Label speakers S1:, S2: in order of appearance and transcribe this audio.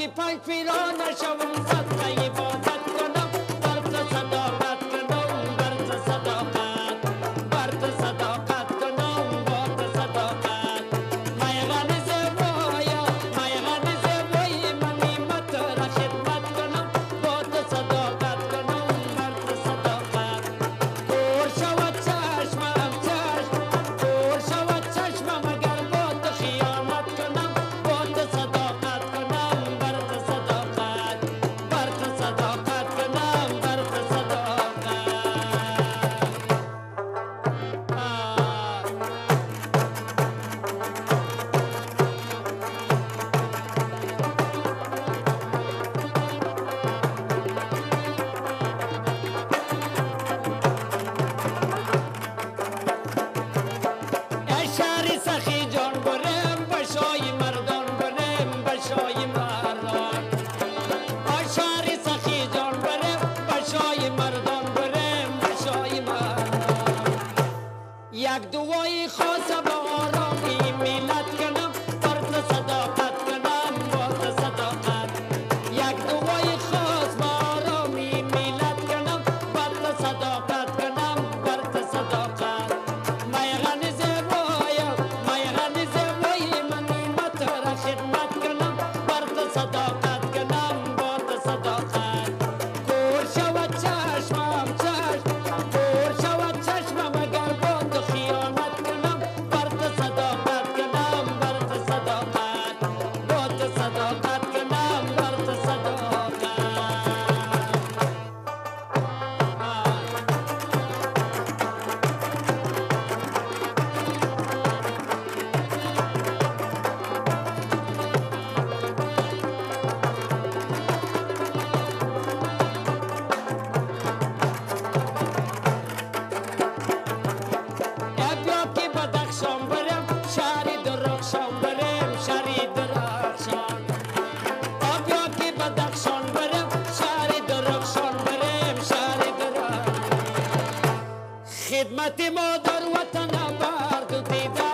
S1: پنج پیرانه شوم صدقه عبادت کنم بر تو صداقت کنم بر تو صداقت بر تو صداقت کنم با تو صداقت میغن زیبایا میغن زیبای منی مت را خدمت کنم با تو صداقت کنم بر تو صداقت کور شود چشمم چشم کور شود چشمم اگر با تو خیانت کنم با تو صداقت کنم بر تو صداقت بر تو صداقت کنم بر تو صداقت ای شهری سخی جان برم بشای مردان برم بشای مردان ای شهری سخی جان برم بشای مردان برم بشای مردان یک دعای خاص به آرامی ملت کنم بر تو صداقت کنم با تو صداقت یک دعای خاص به آرامی ملت کنم بر تو صداقت کنم بر تو صداقت میغن زیبایا میغن زیبای منی مت را خدمت کنم بر تو صداقت کنم با تو صداقت کور شود چشمم چشم کور شود چشمم اگر با تو خیانت کنم بر تو صداقت کنم بر تو صداقت با تو صداقت کنم بر تو صداقت بیا که بدخشان برم شهری درخشان برم شهری درخشان بیا که بدخشان برم شهری درخشان برم شهری درخشان خدمت مادر وطن برد و دیدار